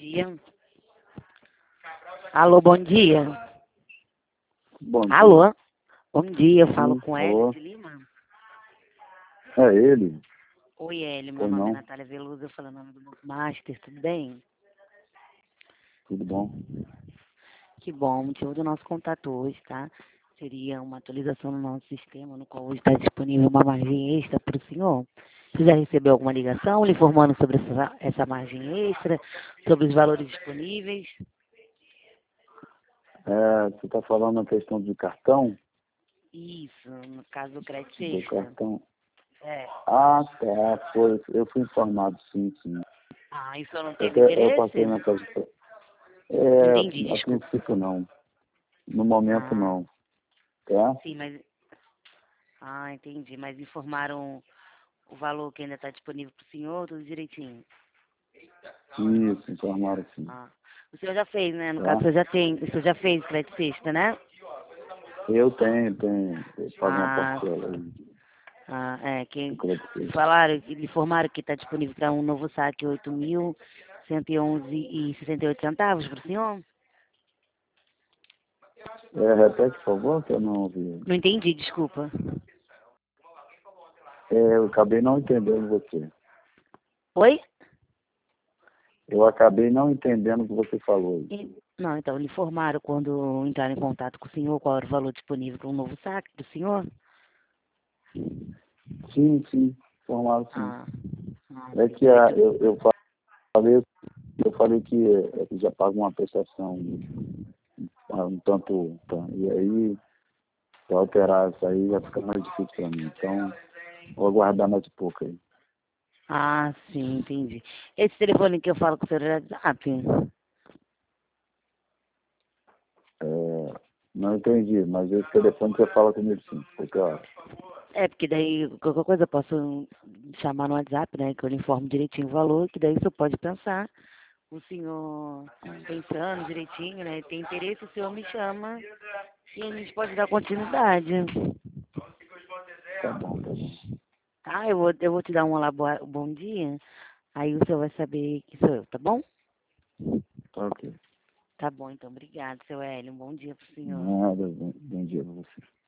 dia. Alô, bom dia. Bom dia. Alô, bom dia. Eu falo Sim, com alô. Hélio de Lima. É ele? Oi, Hélio. Meu Ou nome é não? Natália Veloso. Eu falo em nome do Banco Master. Tudo bem? Tudo bom? Que bom. O motivo do nosso contato hoje, tá? Seria uma atualização no nosso sistema, no qual hoje está disponível uma margem extra para o senhor. Você já recebeu alguma ligação lhe informando sobre essa margem extra, sobre os valores disponíveis? Você está falando a questão do cartão? Isso, no caso do crédito Do extra. cartão? É. Ah, tá. Foi. Eu fui informado, sim, sim. Ah, e o senhor não É teve que eu interesse? passei na casa. Não entendi, A desculpa. princípio não. No momento Ah, não. Tá? sim, mas... Ah, entendi. Mas informaram o valor que ainda está disponível para o senhor, tudo direitinho? Isso, informaram sim. Ah. O senhor já fez, né? No caso, Tá? o senhor já fez crédito extra, né? Eu tenho. Eu pago uma Ah, parcela aí quem do crédito. falaram, lhe informaram que está disponível para um novo saque 8.111,68 centavos para o senhor? Repete, por favor, que eu não ouvi. Não entendi, desculpa. Eu acabei não entendendo você. Oi? Eu acabei não entendendo o que você falou. Não, então, lhe informaram quando entraram em contato com o senhor qual era o valor disponível para um novo saque do senhor? Sim, sim, informaram sim. Ah, É que falei, eu falei que já paga uma prestação um tanto, e aí, para alterar isso aí, vai ficar mais difícil para mim. Então, vou aguardar mais um pouco aí. sim, entendi. Esse telefone que eu falo com o senhor é WhatsApp? É, não entendi, mas esse telefone você fala comigo sim, qualquer hora. É, porque daí qualquer coisa eu posso chamar no WhatsApp, né? Que eu lhe informo direitinho o valor, que daí o senhor pode pensar. O senhor pensando direitinho, né? Tem interesse, o senhor me chama e a gente pode dar continuidade. Tá bom, tá bom. Tá? Eu vou te dar um olá, bom dia. Aí o senhor vai saber que sou eu, tá bom? Tá ok. Tá bom, então. Obrigado, seu Hélio. Um bom dia pro senhor. Nada, bom dia para você.